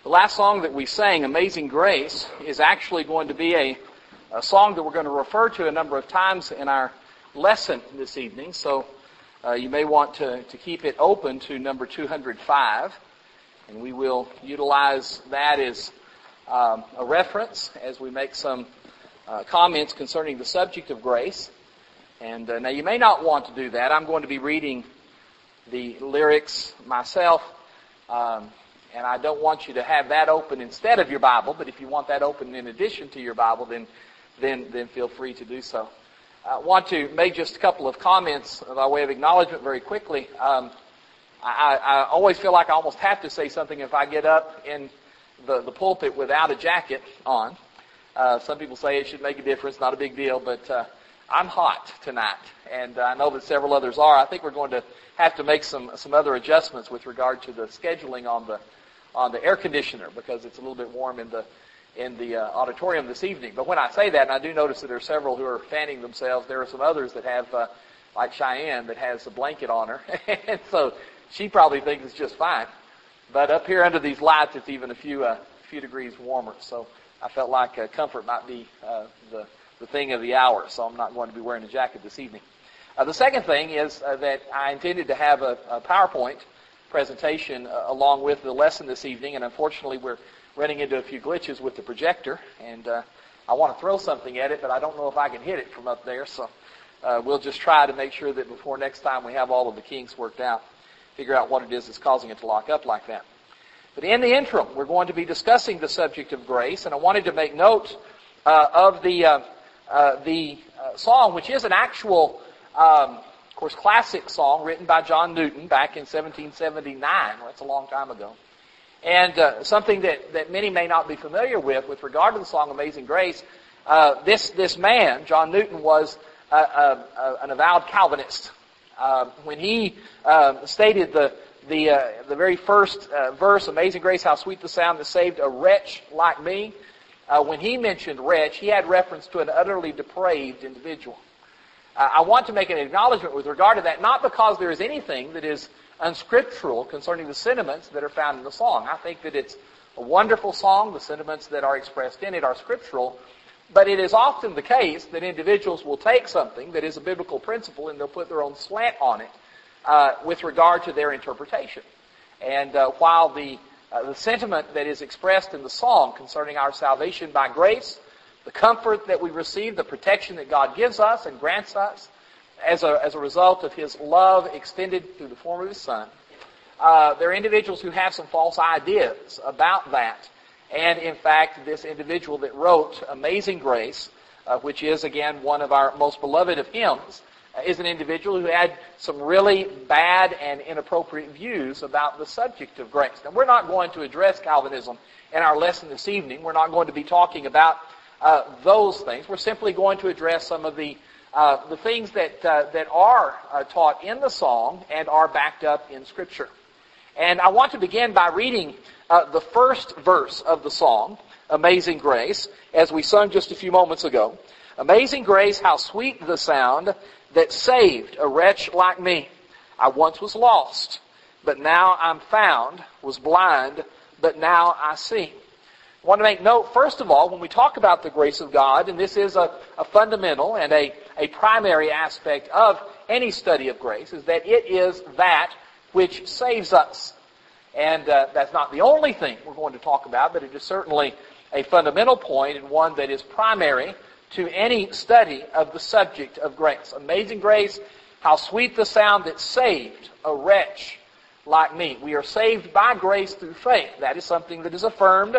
The last song that we sang, Amazing Grace, is actually going to be a song that we're going to refer to a number of times in our lesson this evening. So you may want to keep it open to number 205. And we will utilize that as a reference as we make some comments concerning the subject of grace. And now you may not want to do that. I'm going to be reading the lyrics myself. And I don't want you to have that open instead of your Bible, but if you want that open in addition to your Bible, then feel free to do so. I want to make just a couple of comments by way of acknowledgement very quickly. I always feel like I almost have to say something if I get up in the pulpit without a jacket on. Some people say it should make a difference, not a big deal, but I'm hot tonight, and I know that several others are. I think we're going to have to make some other adjustments with regard to the scheduling on the air conditioner because it's a little bit warm in the auditorium this evening. But when I say that, and I do notice that there are several who are fanning themselves, there are some others that have, like Cheyenne, that has a blanket on her, and so she probably thinks it's just fine. But up here under these lights, it's even a few degrees warmer. So I felt like comfort might be the thing of the hour. So I'm not going to be wearing a jacket this evening. The second thing is that I intended to have a PowerPoint presentation along with the lesson this evening, and unfortunately we're running into a few glitches with the projector, and I want to throw something at it, but I don't know if I can hit it from up there, so we'll just try to make sure that before next time we have all of the kinks worked out, figure out what it is that's causing it to lock up like that. But in the interim, we're going to be discussing the subject of grace, and I wanted to make note of the song, which is an actual of course, classic song written by John Newton back in 1779. Well, that's a long time ago. And something that many may not be familiar with regard to the song Amazing Grace, this man, John Newton, was an avowed Calvinist. When he stated the very first verse, Amazing Grace, how sweet the sound that saved a wretch like me, when he mentioned wretch, he had reference to an utterly depraved individual. I want to make an acknowledgement with regard to that, not because there is anything that is unscriptural concerning the sentiments that are found in the song. I think that it's a wonderful song. The sentiments that are expressed in it are scriptural. But it is often the case that individuals will take something that is a biblical principle and they'll put their own slant on it with regard to their interpretation. And while the sentiment that is expressed in the song concerning our salvation by grace, the comfort that we receive, the protection that God gives us and grants us as a result of His love extended through the form of His Son. There are individuals who have some false ideas about that. And in fact, this individual that wrote Amazing Grace, which is again one of our most beloved of hymns, is an individual who had some really bad and inappropriate views about the subject of grace. Now, we're not going to address Calvinism in our lesson this evening. We're not going to be talking about those things. We're simply going to address some of the things that are taught in the song and are backed up in Scripture. And I want to begin by reading the first verse of the song, Amazing Grace, as we sung just a few moments ago. Amazing grace, how sweet the sound that saved a wretch like me. I once was lost, but now I'm found, was blind, but now I see. I want to make note, first of all, when we talk about the grace of God, and this is a fundamental and a primary aspect of any study of grace, is that it is that which saves us. And that's not the only thing we're going to talk about, but it is certainly a fundamental point and one that is primary to any study of the subject of grace. Amazing grace, how sweet the sound that saved a wretch like me. We are saved by grace through faith. That is something that is affirmed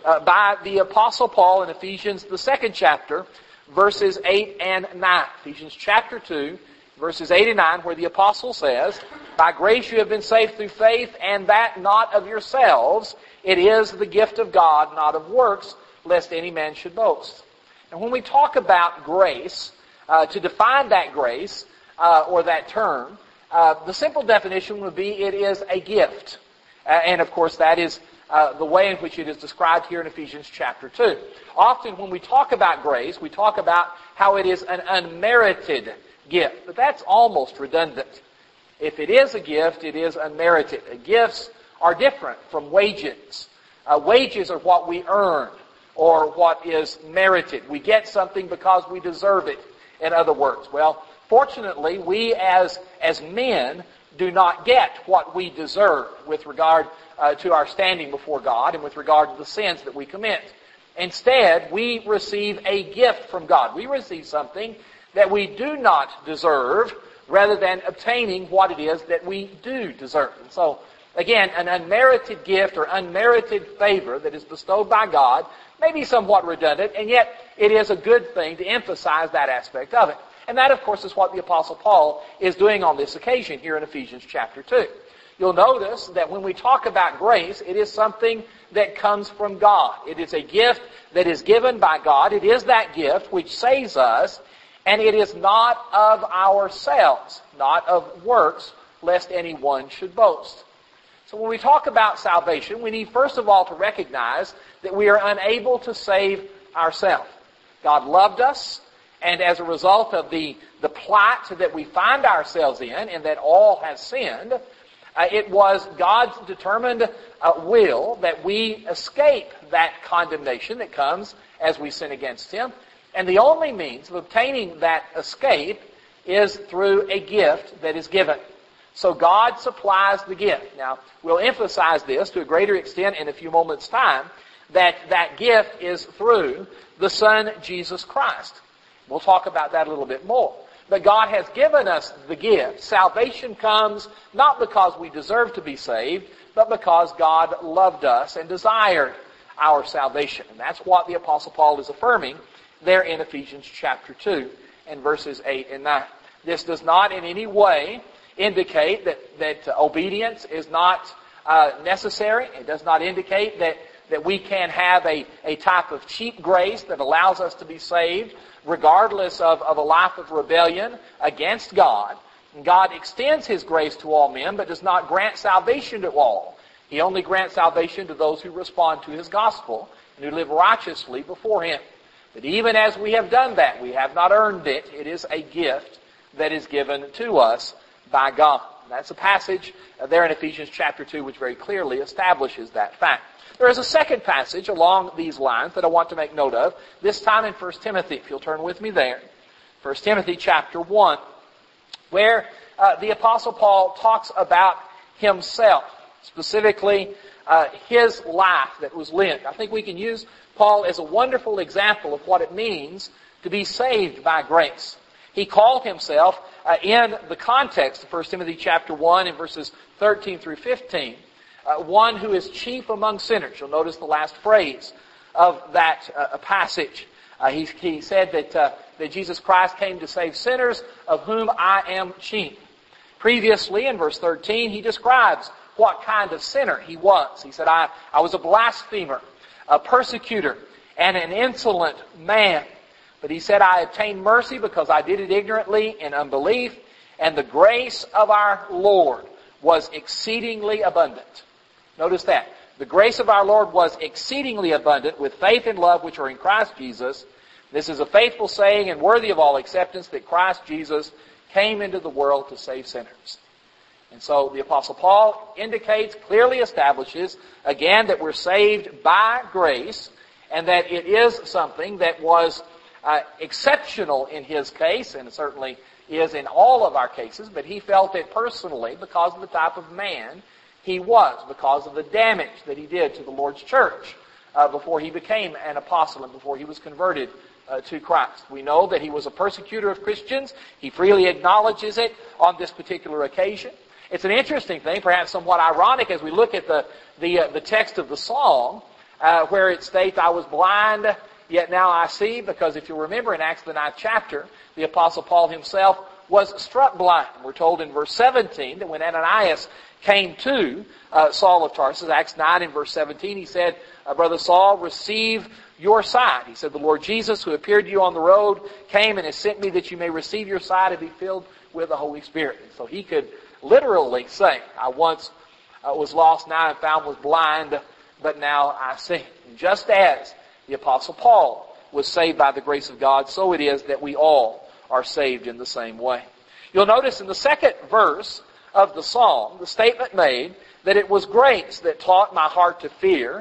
by the Apostle Paul in Ephesians, the 2nd chapter, verses 8 and 9. Ephesians chapter 2, verses 8 and 9, where the Apostle says, by grace you have been saved through faith, and that not of yourselves. It is the gift of God, not of works, lest any man should boast. And when we talk about grace, to define that grace, or that term, the simple definition would be it is a gift. And of course that is the way in which it is described here in Ephesians chapter 2. Often when we talk about grace, we talk about how it is an unmerited gift. But that's almost redundant. If it is a gift, it is unmerited. Gifts are different from wages. Wages are what we earn or what is merited. We get something because we deserve it, in other words. Well, fortunately, we as men do not get what we deserve with regard to our standing before God and with regard to the sins that we commit. Instead, we receive a gift from God. We receive something that we do not deserve rather than obtaining what it is that we do deserve. And so, again, an unmerited gift or unmerited favor that is bestowed by God may be somewhat redundant, and yet it is a good thing to emphasize that aspect of it. And that, of course, is what the Apostle Paul is doing on this occasion here in Ephesians chapter 2. You'll notice that when we talk about grace, it is something that comes from God. It is a gift that is given by God. It is that gift which saves us, and it is not of ourselves, not of works, lest anyone should boast. So when we talk about salvation, we need first of all to recognize that we are unable to save ourselves. God loved us, and as a result of the plight that we find ourselves in, and that all have sinned, it was God's determined will that we escape that condemnation that comes as we sin against Him. And the only means of obtaining that escape is through a gift that is given. So God supplies the gift. Now, we'll emphasize this to a greater extent in a few moments' time, that gift is through the Son, Jesus Christ. We'll talk about that a little bit more. But God has given us the gift. Salvation comes not because we deserve to be saved, but because God loved us and desired our salvation. And that's what the Apostle Paul is affirming there in Ephesians chapter 2 and verses 8 and 9. This does not in any way indicate that obedience is not necessary. It does not indicate that we can have a type of cheap grace that allows us to be saved regardless of a life of rebellion against God. And God extends His grace to all men, but does not grant salvation to all. He only grants salvation to those who respond to His gospel and who live righteously before Him. But even as we have done that, we have not earned it. It is a gift that is given to us by God. And that's a passage there in Ephesians chapter 2 which very clearly establishes that fact. There is a second passage along these lines that I want to make note of, this time in 1 Timothy, if you'll turn with me there. 1 Timothy chapter 1, where the Apostle Paul talks about himself, specifically his life that was lived. I think we can use Paul as a wonderful example of what it means to be saved by grace. He called himself, in the context of 1 Timothy chapter 1 and verses 13 through 15, one who is chief among sinners. You'll notice the last phrase of that passage. He said that Jesus Christ came to save sinners, of whom I am chief. Previously, in verse 13, he describes what kind of sinner he was. He said, I was a blasphemer, a persecutor, and an insolent man. But he said, I obtained mercy because I did it ignorantly in unbelief, and the grace of our Lord was exceedingly abundant. Notice that. The grace of our Lord was exceedingly abundant with faith and love which are in Christ Jesus. This is a faithful saying and worthy of all acceptance that Christ Jesus came into the world to save sinners. And so the Apostle Paul indicates, clearly establishes, again, that we're saved by grace, and that it is something that was exceptional in his case, and it certainly is in all of our cases, but he felt it personally because of the type of man he was, because of the damage that he did to the Lord's church before he became an apostle and before he was converted to Christ. We know that he was a persecutor of Christians. He freely acknowledges it on this particular occasion. It's an interesting thing, perhaps somewhat ironic, as we look at the text of the song, where it states, I was blind, yet now I see, because if you remember in Acts the 9th chapter, the Apostle Paul himself was struck blind. We're told in verse 17 that when Ananias came to Saul of Tarsus, Acts 9 in verse 17, he said, Brother Saul, receive your sight. He said, the Lord Jesus, who appeared to you on the road, came and has sent me that you may receive your sight and be filled with the Holy Spirit. And so he could literally say, I once was lost, now I'm found, was blind, but now I see. And just as the Apostle Paul was saved by the grace of God, so it is that we all are saved in the same way. You'll notice in the second verse of the psalm, the statement made that it was grace that taught my heart to fear,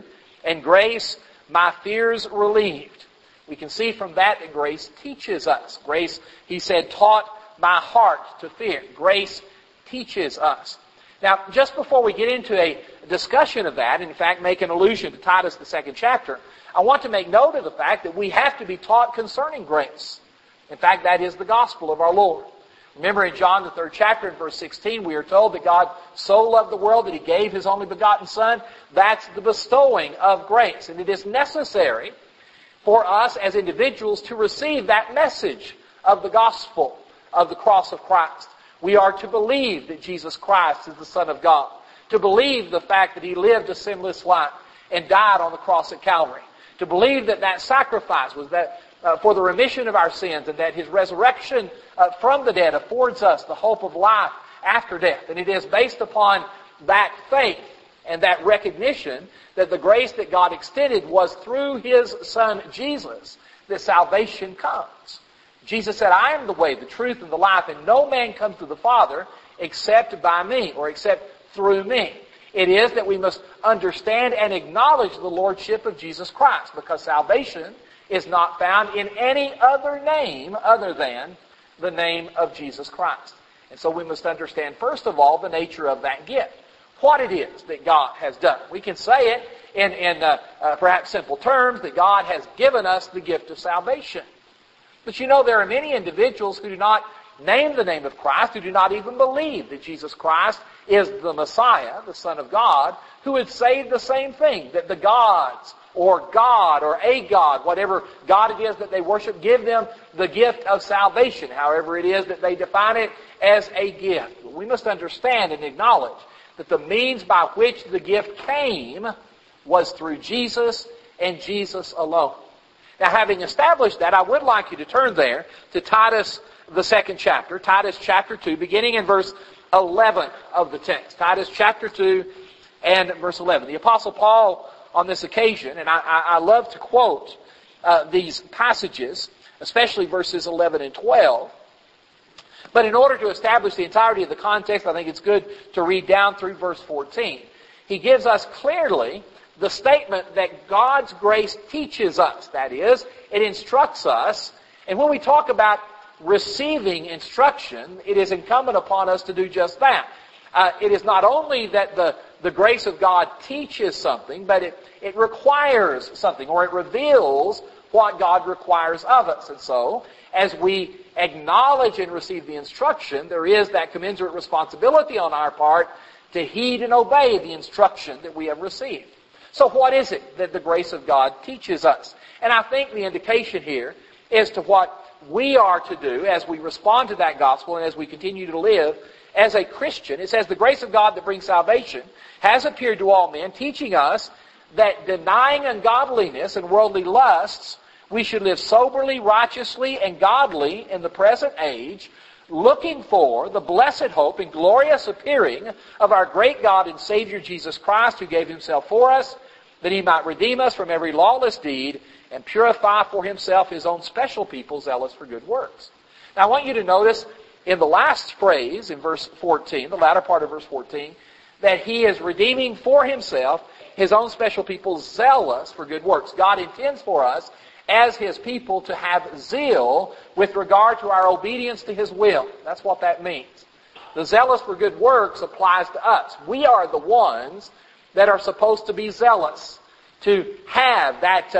and grace my fears relieved. We can see from that grace teaches us. Grace, he said, taught my heart to fear. Grace teaches us. Now, just before we get into a discussion of that, and in fact make an allusion to Titus, the 2nd chapter, I want to make note of the fact that we have to be taught concerning grace. In fact, that is the gospel of our Lord. Remember in John, the 3rd chapter, in verse 16, we are told that God so loved the world that He gave His only begotten Son. That's the bestowing of grace. And it is necessary for us as individuals to receive that message of the gospel of the cross of Christ. We are to believe that Jesus Christ is the Son of God. To believe the fact that He lived a sinless life and died on the cross at Calvary. To believe that that sacrifice was that for the remission of our sins, and that His resurrection from the dead affords us the hope of life after death. And it is based upon that faith and that recognition that the grace that God extended was through His Son Jesus that salvation comes. Jesus said, I am the way, the truth, and the life, and no man comes to the Father except by me, or except through me. It is that we must understand and acknowledge the Lordship of Jesus Christ, because salvation is not found in any other name other than the name of Jesus Christ. And so we must understand, first of all, the nature of that gift. What it is that God has done. We can say it in perhaps simple terms, that God has given us the gift of salvation. But you know, there are many individuals who do not name the name of Christ, who do not even believe that Jesus Christ is the Messiah, the Son of God, who would say the same thing, that the gods, or God, or a God, whatever God it is that they worship, give them the gift of salvation, however it is that they define it as a gift. But we must understand and acknowledge that the means by which the gift came was through Jesus and Jesus alone. Now, having established that, I would like you to turn there to Titus, the 2nd chapter, Titus chapter 2, beginning in verse 11 of the text. Titus chapter 2 and verse 11. The Apostle Paul, on this occasion, and I love to quote these passages, especially verses 11 and 12. But in order to establish the entirety of the context, I think it's good to read down through verse 14. He gives us clearly the statement that God's grace teaches us. That is, it instructs us. And when we talk about receiving instruction, it is incumbent upon us to do just that. It is not only that the grace of God teaches something, but it requires something, or it reveals what God requires of us. And so, as we acknowledge and receive the instruction, there is that commensurate responsibility on our part to heed and obey the instruction that we have received. So what is it that the grace of God teaches us? And I think the indication here is to what we are to do as we respond to that gospel and as we continue to live as a Christian. It says, the grace of God that brings salvation has appeared to all men, teaching us that denying ungodliness and worldly lusts, we should live soberly, righteously, and godly in the present age, looking for the blessed hope and glorious appearing of our great God and Savior Jesus Christ, who gave Himself for us, that He might redeem us from every lawless deed and purify for Himself His own special people, zealous for good works. Now I want you to notice in the last phrase, in verse 14, the latter part of verse 14, that He is redeeming for Himself His own special people, zealous for good works. God intends for us as His people to have zeal with regard to our obedience to His will. That's what that means. The zealous for good works applies to us. We are the ones that are supposed to be zealous, to have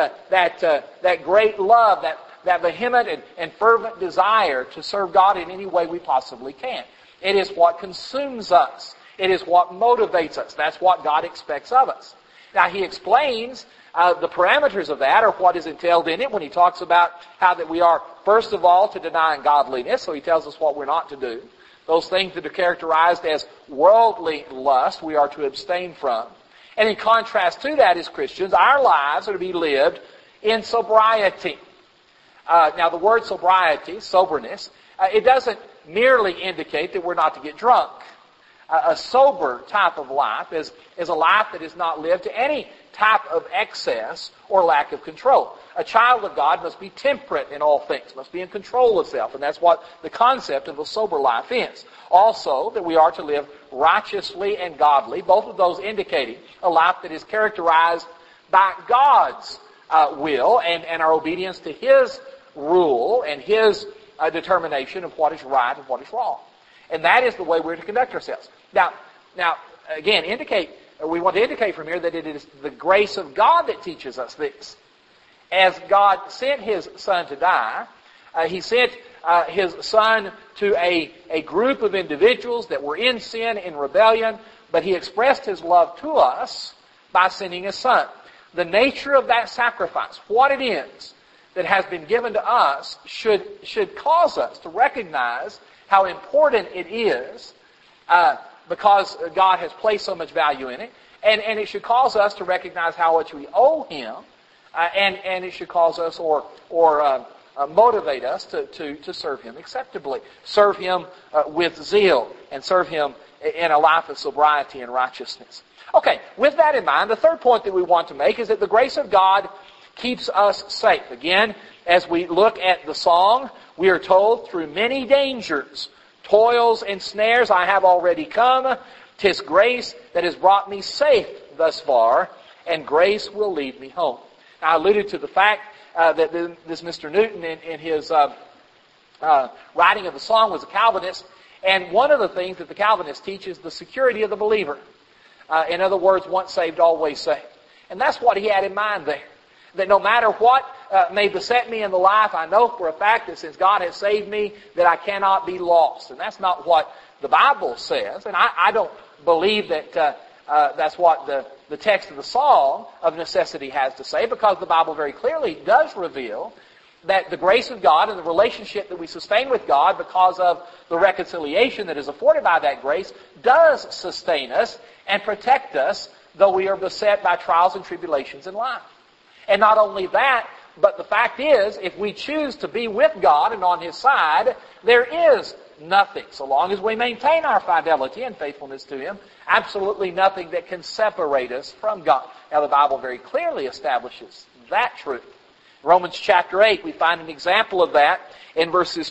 that great love, that vehement and fervent desire to serve God in any way we possibly can. It is what consumes us. It is what motivates us. That's what God expects of us. Now, He explains the parameters of that, or what is entailed in it, when He talks about how that we are, first of all, to deny ungodliness. So He tells us what we're not to do. Those things that are characterized as worldly lust, we are to abstain from. And in contrast to that, as Christians, our lives are to be lived in sobriety. Now, the word sobriety, soberness, it doesn't merely indicate that we're not to get drunk. A sober type of life is a life that is not lived to any type of excess or lack of control. A child of God must be temperate in all things, must be in control of self, and that's what the concept of a sober life is. Also, that we are to live righteously and godly, both of those indicating a life that is characterized by God's will and our obedience to His rule and His determination of what is right and what is wrong. And that is the way we're to conduct ourselves. Now, again, we want to indicate from here that it is the grace of God that teaches us this. As God sent His Son to die, He sent His Son to a group of individuals that were in sin, in rebellion, but He expressed His love to us by sending His Son. The nature of that sacrifice, what it is that has been given to us, should cause us to recognize how important it is because God has placed so much value in it. And it should cause us to recognize how much we owe Him. And it should cause us or motivate us to serve Him acceptably. Serve Him with zeal. And serve Him in a life of sobriety and righteousness. Okay, with that in mind, the third point that we want to make is that the grace of God keeps us safe. Again, as we look at the song, we are told, through many dangers, toils and snares I have already come. 'Tis grace that has brought me safe thus far, and grace will lead me home. Now, I alluded to the fact that this Mr. Newton, in his writing of the song, was a Calvinist, and one of the things that the Calvinists teach is the security of the believer. In other words, once saved, always saved. And that's what he had in mind there. That no matter what may beset me in the life, I know for a fact that since God has saved me, that I cannot be lost. And that's not what the Bible says. And I don't believe that that's what the text of the song of necessity has to say, because the Bible very clearly does reveal that the grace of God and the relationship that we sustain with God because of the reconciliation that is afforded by that grace does sustain us and protect us, though we are beset by trials and tribulations in life. And not only that, but the fact is, if we choose to be with God and on His side, there is nothing, so long as we maintain our fidelity and faithfulness to Him, absolutely nothing that can separate us from God. Now, the Bible very clearly establishes that truth. In Romans chapter 8, we find an example of that in verses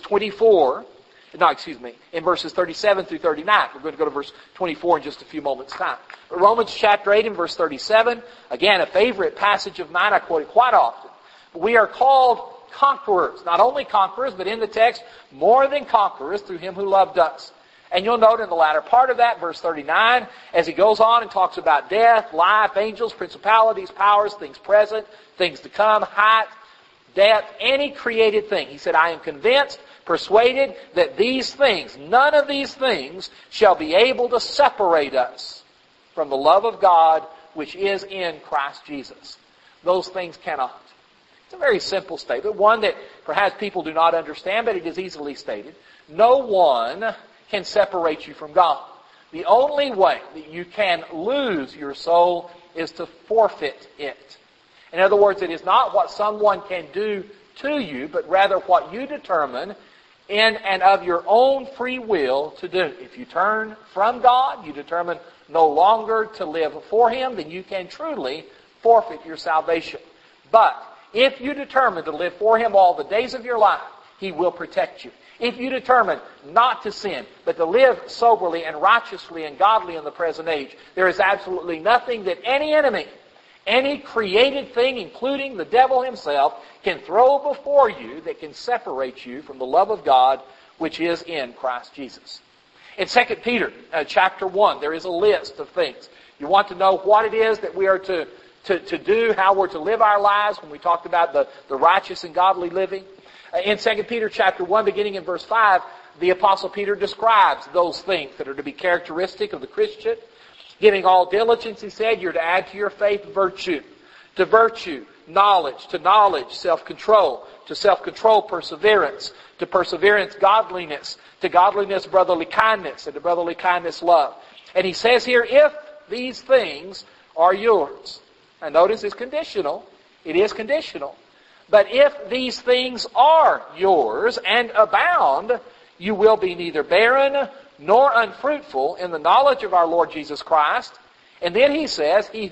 37 through 39. We're going to go to verse 24 in just a few moments' time. But Romans chapter 8 and verse 37, again, a favorite passage of mine, I quote it quite often. We are called conquerors. Not only conquerors, but in the text, more than conquerors through Him who loved us. And you'll note in the latter part of that, verse 39, as he goes on and talks about death, life, angels, principalities, powers, things present, things to come, height, depth, any created thing. He said, I am convinced, persuaded that these things, none of these things, shall be able to separate us from the love of God which is in Christ Jesus. Those things cannot. It's a very simple statement, one that perhaps people do not understand, but it is easily stated. No one can separate you from God. The only way that you can lose your soul is to forfeit it. In other words, it is not what someone can do to you, but rather what you determine in and of your own free will to do. If you turn from God, you determine no longer to live for Him, then you can truly forfeit your salvation. But if you determine to live for Him all the days of your life, He will protect you. If you determine not to sin, but to live soberly and righteously and godly in the present age, there is absolutely nothing that any enemy, any created thing, including the devil himself, can throw before you that can separate you from the love of God which is in Christ Jesus. In 2 Peter chapter 1, there is a list of things. You want to know what it is that we are to do, how we're to live our lives when we talked about the righteous and godly living. In 2 Peter chapter 1, beginning in verse 5, the Apostle Peter describes those things that are to be characteristic of the Christian. Giving all diligence, he said, you're to add to your faith virtue. To virtue, knowledge. To knowledge, self-control. To self-control, perseverance. To perseverance, godliness. To godliness, brotherly kindness. And to brotherly kindness, love. And he says here, if these things are yours. Now notice it's conditional. It is conditional. But if these things are yours and abound, you will be neither barren nor unfruitful in the knowledge of our Lord Jesus Christ. And then he says, He who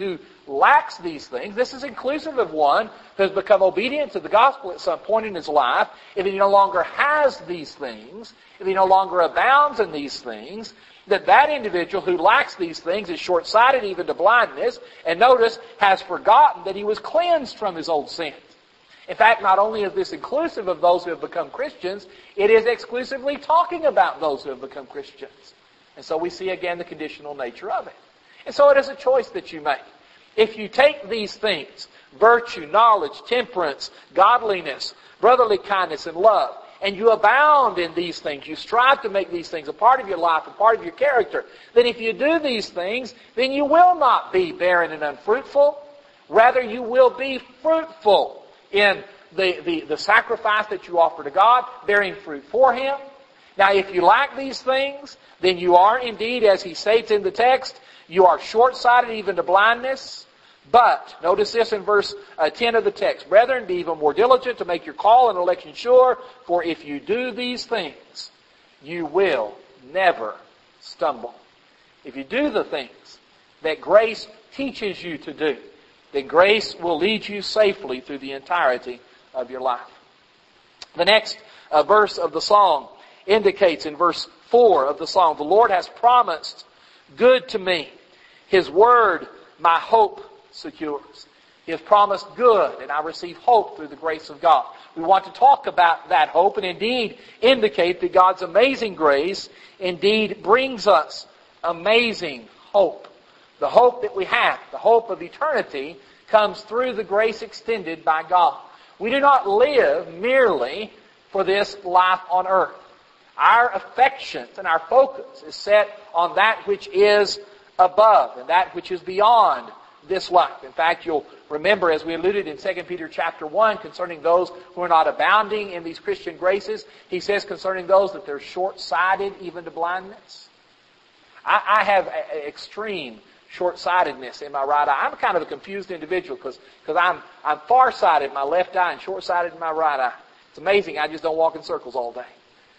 lacks these things, this is inclusive of one who has become obedient to the gospel at some point in his life, if he no longer has these things, if he no longer abounds in these things, that individual who lacks these things is short-sighted even to blindness, and notice, has forgotten that he was cleansed from his old sins. In fact, not only is this inclusive of those who have become Christians, it is exclusively talking about those who have become Christians. And so we see again the conditional nature of it. And so it is a choice that you make. If you take these things, virtue, knowledge, temperance, godliness, brotherly kindness, and love, and you abound in these things, you strive to make these things a part of your life, a part of your character, then if you do these things, then you will not be barren and unfruitful. Rather, you will be fruitful in the sacrifice that you offer to God, bearing fruit for Him. Now, if you lack these things, then you are indeed, as he states in the text, you are short-sighted even to blindness. But, notice this in verse 10 of the text, brethren, be even more diligent to make your call and election sure, for if you do these things, you will never stumble. If you do the things that grace teaches you to do, then grace will lead you safely through the entirety of your life. The next verse of the song indicates in verse 4 of the song, the Lord has promised good to me. His word my hope secures. He has promised good, and I receive hope through the grace of God. We want to talk about that hope and indeed indicate that God's amazing grace indeed brings us amazing hope. The hope that we have, the hope of eternity, comes through the grace extended by God. We do not live merely for this life on earth. Our affections and our focus is set on that which is above and that which is beyond this life. In fact, you'll remember, as we alluded in 2 Peter chapter 1, concerning those who are not abounding in these Christian graces, he says concerning those that they're short-sighted even to blindness. I have extreme short-sightedness in my right eye. I'm kind of a confused individual because I'm far-sighted in my left eye and short-sighted in my right eye. It's amazing. I just don't walk in circles all day.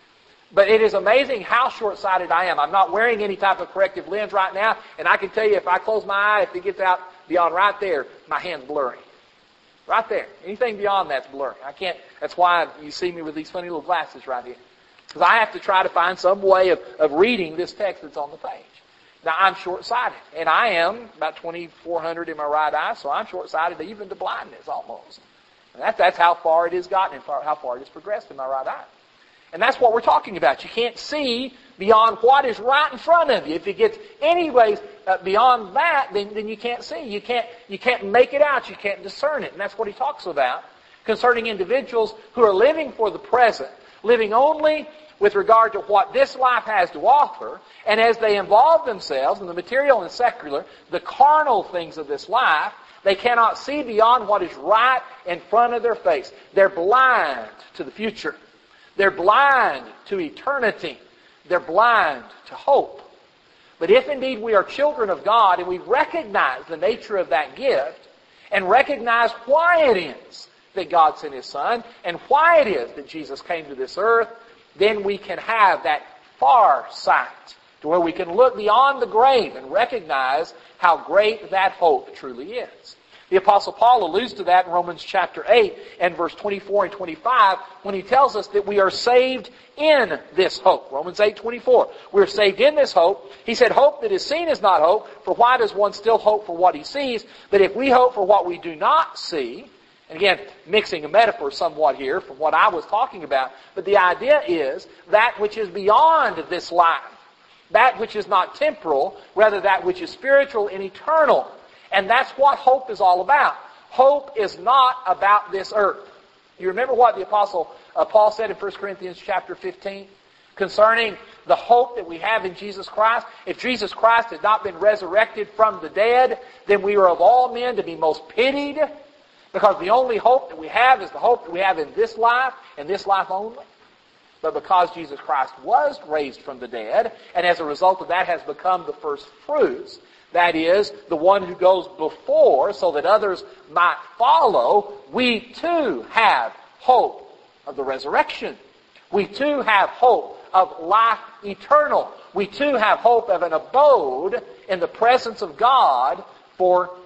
But it is amazing how short-sighted I am. I'm not wearing any type of corrective lens right now, and I can tell you if I close my eye, if it gets out beyond right there, my hand's blurry. Right there. Anything beyond that's blurry. I can't. That's why you see me with these funny little glasses right here. Because I have to try to find some way of reading this text that's on the page. Now, I'm short-sighted, and I am about 2,400 in my right eye, so I'm short-sighted even to blindness almost. And that's how far it has gotten and how far it has progressed in my right eye. And that's what we're talking about. You can't see beyond what is right in front of you. If it gets anyways beyond that, then you can't see. You can't make it out. You can't discern it. And that's what he talks about concerning individuals who are living for the present, living only with regard to what this life has to offer, and as they involve themselves in the material and secular, the carnal things of this life, they cannot see beyond what is right in front of their face. They're blind to the future. They're blind to eternity. They're blind to hope. But if indeed we are children of God and we recognize the nature of that gift and recognize why it is that God sent His Son and why it is that Jesus came to this earth, then we can have that far sight to where we can look beyond the grave and recognize how great that hope truly is. The Apostle Paul alludes to that in Romans chapter 8 and verse 24 and 25 when he tells us that we are saved in this hope. Romans 8:24. We're saved in this hope. He said, hope that is seen is not hope, for why does one still hope for what he sees? But if we hope for what we do not see, and again, mixing a metaphor somewhat here from what I was talking about, but the idea is that which is beyond this life, that which is not temporal, rather that which is spiritual and eternal. And that's what hope is all about. Hope is not about this earth. You remember what the Apostle Paul said in 1 Corinthians chapter 15 concerning the hope that we have in Jesus Christ? If Jesus Christ had not been resurrected from the dead, then we are of all men to be most pitied, because the only hope that we have is the hope that we have in this life, and this life only. But because Jesus Christ was raised from the dead, and as a result of that has become the first fruits, that is, the one who goes before so that others might follow, we too have hope of the resurrection. We too have hope of life eternal. We too have hope of an abode in the presence of God for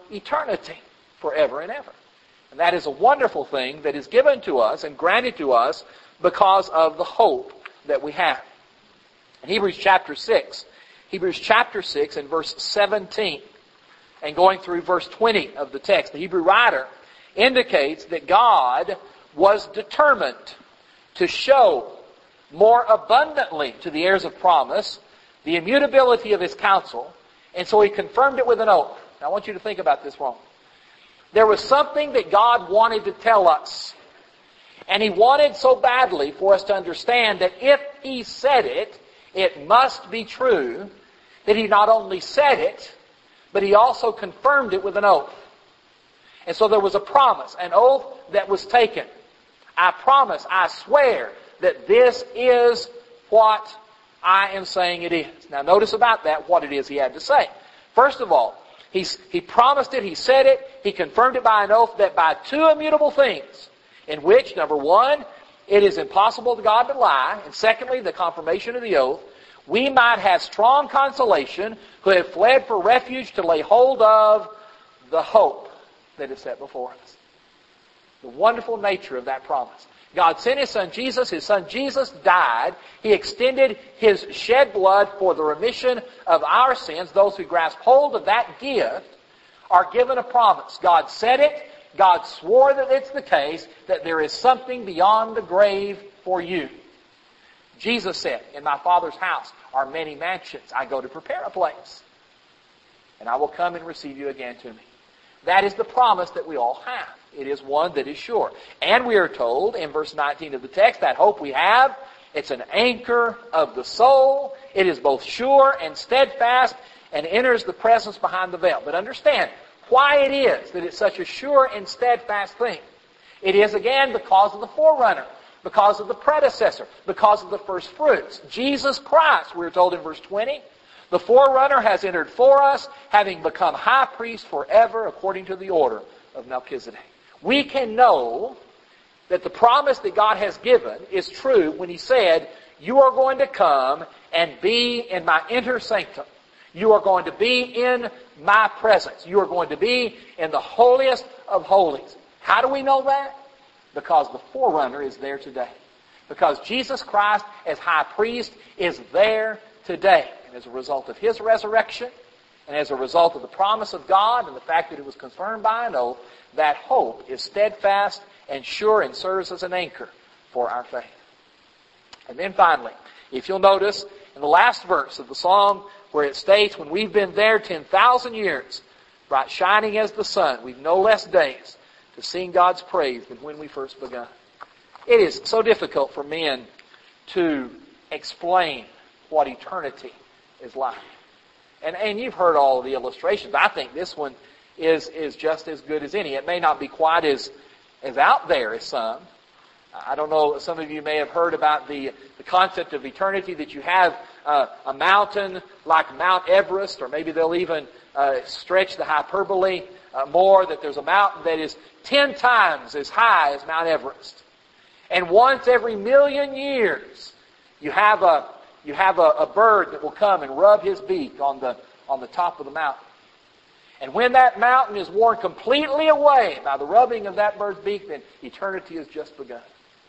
eternity forever and ever. And that is a wonderful thing that is given to us and granted to us because of the hope that we have. In Hebrews chapter 6 and verse 17, and going through verse 20 of the text, the Hebrew writer indicates that God was determined to show more abundantly to the heirs of promise the immutability of His counsel, and so He confirmed it with an oath. Now I want you to think about this wrong. There was something that God wanted to tell us. And He wanted so badly for us to understand that if He said it, it must be true, that He not only said it, but He also confirmed it with an oath. And so there was a promise, an oath that was taken. I promise, I swear that this is what I am saying it is. Now notice about that what it is He had to say. First of all, He promised it, He said it, He confirmed it by an oath that by two immutable things, in which, number one, it is impossible to God to lie, and secondly, the confirmation of the oath, we might have strong consolation who have fled for refuge to lay hold of the hope that is set before us. The wonderful nature of that promise. God sent His Son Jesus. His Son Jesus died. He extended His shed blood for the remission of our sins. Those who grasp hold of that gift are given a promise. God said it. God swore that it's the case, that there is something beyond the grave for you. Jesus said, in my Father's house are many mansions. I go to prepare a place. And I will come and receive you again to me. That is the promise that we all have. It is one that is sure. And we are told in verse 19 of the text, that hope we have, it's an anchor of the soul. It is both sure and steadfast and enters the presence behind the veil. But understand why it is that it's such a sure and steadfast thing. It is, again, because of the forerunner, because of the predecessor, because of the first fruits. Jesus Christ, we're told in verse 20, the forerunner has entered for us, having become high priest forever according to the order of Melchizedek. We can know that the promise that God has given is true when He said, you are going to come and be in my inner sanctum. You are going to be in my presence. You are going to be in the holiest of holies. How do we know that? Because the forerunner is there today. Because Jesus Christ as high priest is there today. And as a result of His resurrection, and as a result of the promise of God and the fact that it was confirmed by an oath, that hope is steadfast and sure and serves as an anchor for our faith. And then finally, if you'll notice in the last verse of the song where it states, when we've been there 10,000 years, bright shining as the sun, we've no less days to sing God's praise than when we first begun. It is so difficult for men to explain what eternity is like. And you've heard all of the illustrations. I think this one is just as good as any. It may not be quite as out there as some. I don't know, some of you may have heard about the concept of eternity, that you have a mountain like Mount Everest, or maybe they'll even stretch the hyperbole more, that there's a mountain that is 10 times as high as Mount Everest. And once every 1,000,000 years, you have a bird that will come and rub his beak on the top of the mountain. And when that mountain is worn completely away by the rubbing of that bird's beak, then eternity has just begun.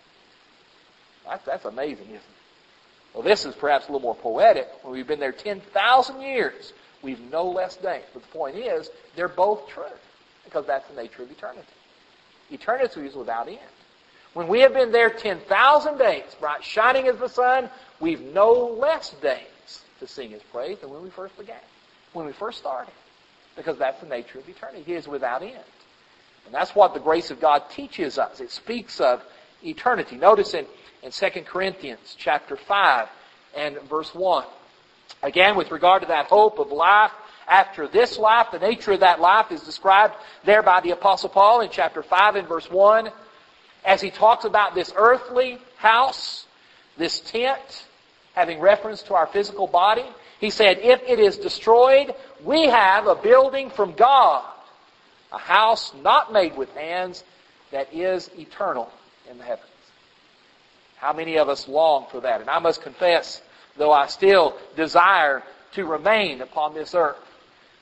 That's amazing, isn't it? Well, this is perhaps a little more poetic. When we've been there 10,000 years, we've no less days. But the point is, they're both true, because that's the nature of eternity. Eternity is without end. When we have been there 10,000 days, bright shining as the sun, we've no less days to sing His praise than when we first began, when we first started. Because that's the nature of eternity. It is without end. And that's what the grace of God teaches us. It speaks of eternity. Notice in 2 Corinthians chapter 5 and verse 1. Again, with regard to that hope of life after this life, the nature of that life is described there by the Apostle Paul in chapter 5 and verse 1. As he talks about this earthly house, this tent, having reference to our physical body, he said, if it is destroyed, we have a building from God, a house not made with hands, that is eternal in the heavens. How many of us long for that? And I must confess, though I still desire to remain upon this earth,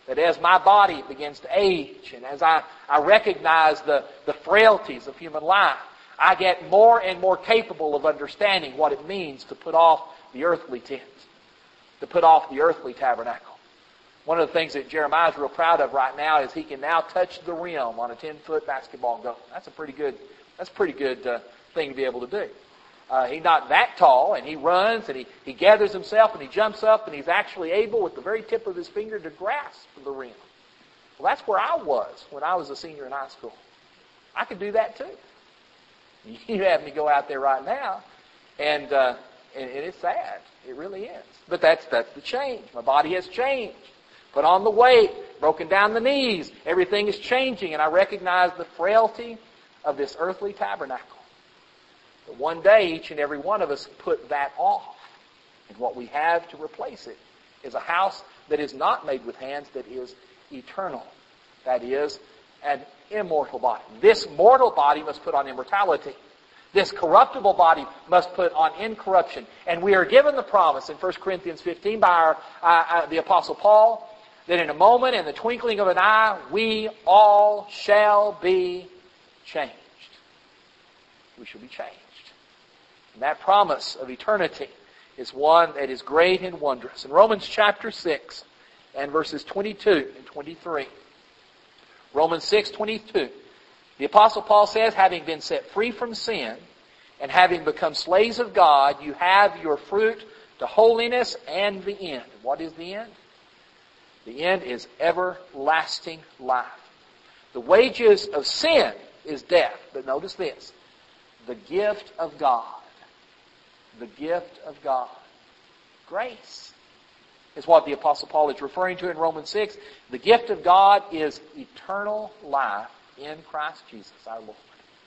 That as my body begins to age, and as I recognize the frailties of human life, I get more and more capable of understanding what it means to put off the earthly tent, to put off the earthly tabernacle. One of the things that Jeremiah's real proud of right now is he can now touch the rim on a 10-foot basketball goal. That's a pretty good thing to be able to do. He's not that tall, and he runs, and he gathers himself, and he jumps up, and he's actually able, with the very tip of his finger, to grasp the rim. Well, that's where I was when I was a senior in high school. I could do that too. You have me go out there right now, and it's sad. It really is. But that's the change. My body has changed. Put on the weight, broken down the knees. Everything is changing, and I recognize the frailty of this earthly tabernacle. But one day, each and every one of us put that off. And what we have to replace it is a house that is not made with hands, that is eternal. That is an immortal body. This mortal body must put on immortality. This corruptible body must put on incorruption. And we are given the promise in 1 Corinthians 15 by the Apostle Paul that in a moment, in the twinkling of an eye, we all shall be changed. We shall be changed. And that promise of eternity is one that is great and wondrous. In Romans chapter 6 and verses 22 and 23. Romans 6:22. The Apostle Paul says, having been set free from sin and having become slaves of God, you have your fruit to holiness and the end. What is the end? The end is everlasting life. The wages of sin is death. But notice this. The gift of God. The gift of God. Grace is what the Apostle Paul is referring to in Romans 6. The gift of God is eternal life in Christ Jesus our Lord.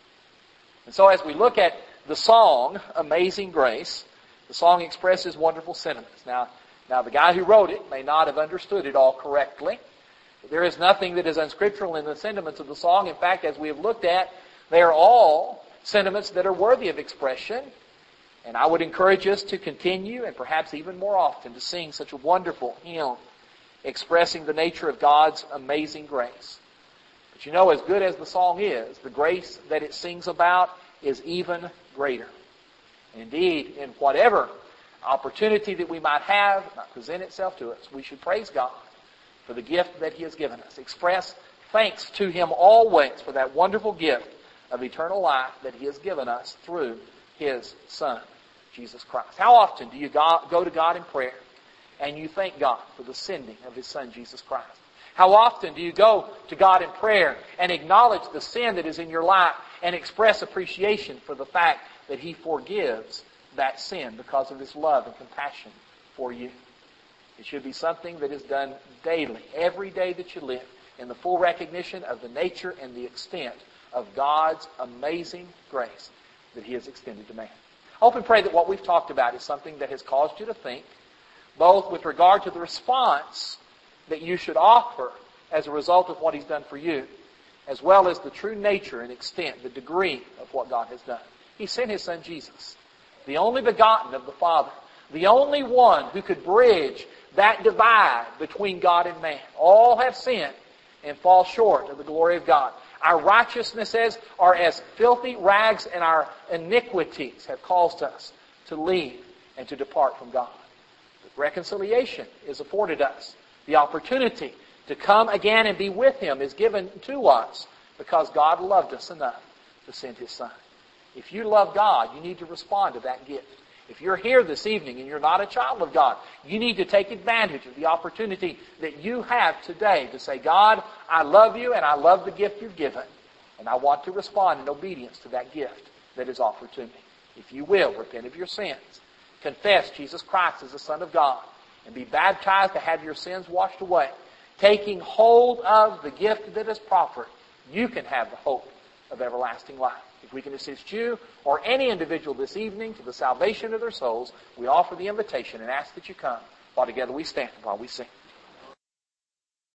And so as we look at the song, Amazing Grace, the song expresses wonderful sentiments. Now the guy who wrote it may not have understood it all correctly. There is nothing that is unscriptural in the sentiments of the song. In fact, as we have looked at, they are all sentiments that are worthy of expression. And I would encourage us to continue, and perhaps even more often, to sing such a wonderful hymn expressing the nature of God's amazing grace. But you know, as good as the song is, the grace that it sings about is even greater. Indeed, in whatever opportunity that we might have, might present itself to us, we should praise God for the gift that He has given us. Express thanks to Him always for that wonderful gift of eternal life that He has given us through His Son, Jesus Christ. How often do you go to God in prayer and you thank God for the sending of His Son, Jesus Christ? How often do you go to God in prayer and acknowledge the sin that is in your life and express appreciation for the fact that He forgives that sin because of His love and compassion for you? It should be something that is done daily, every day that you live, in the full recognition of the nature and the extent of God's amazing grace that He has extended to man. I hope and pray that what we've talked about is something that has caused you to think, both with regard to the response that you should offer as a result of what He's done for you, as well as the true nature and extent, the degree of what God has done. He sent His Son Jesus, the only begotten of the Father, the only one who could bridge that divide between God and man. All have sinned and fall short of the glory of God. Our righteousnesses are as filthy rags, and our iniquities have caused us to leave and to depart from God. But reconciliation is afforded us. The opportunity to come again and be with Him is given to us because God loved us enough to send His Son. If you love God, you need to respond to that gift. If you're here this evening and you're not a child of God, you need to take advantage of the opportunity that you have today to say, God, I love you and I love the gift you've given, and I want to respond in obedience to that gift that is offered to me. If you will, repent of your sins, confess Jesus Christ as the Son of God, and be baptized to have your sins washed away, taking hold of the gift that is proffered, you can have the hope of everlasting life. If we can assist you or any individual this evening to the salvation of their souls, we offer the invitation and ask that you come while together we stand while we sing.